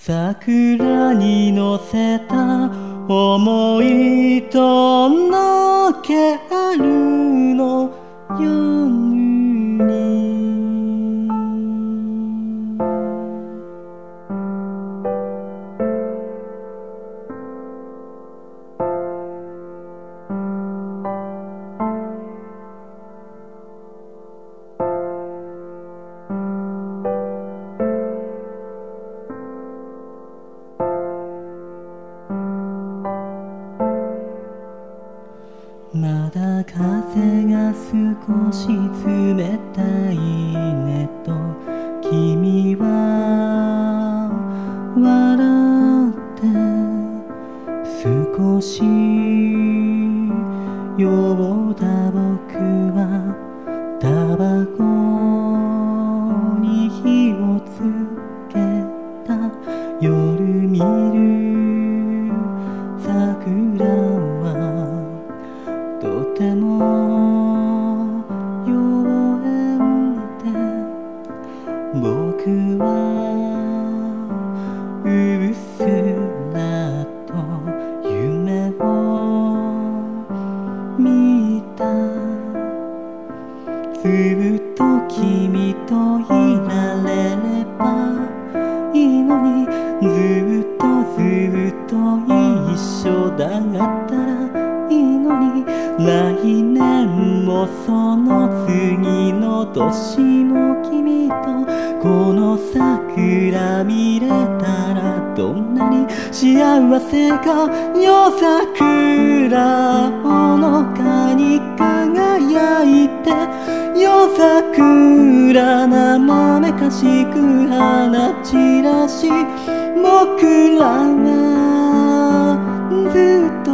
桜に乗せた思いとのけ春の夜にまだ風が少し冷たいねと君は笑って少し酔った僕はタバコに火をつけた夜見る桜はとても妖艶で僕はうっすらと夢を見たずっと君といられればいいのにずっと一緒だったらいいのに来年もその次の年も君とこの桜見れたらどんなに幸せか夜桜ほのかに輝いて夜桜生めかしく放ち出し僕らはずっと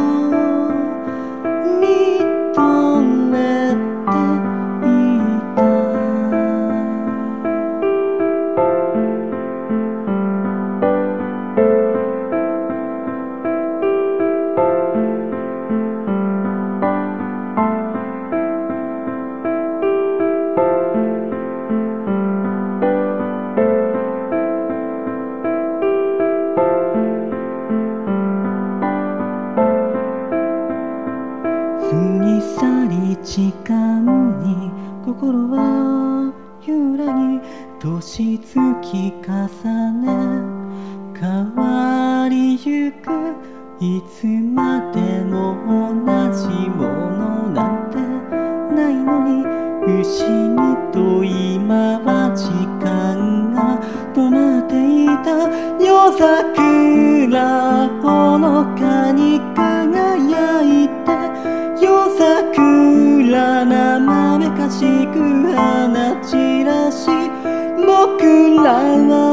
過ぎ去り時間に心は揺らぎ年月重ね変わりゆくいつまでも同じものなんてないのに不思議と今は時間が止まっていた夜桜ほのかに輝いて夜桜生めかしく放ち出し僕らは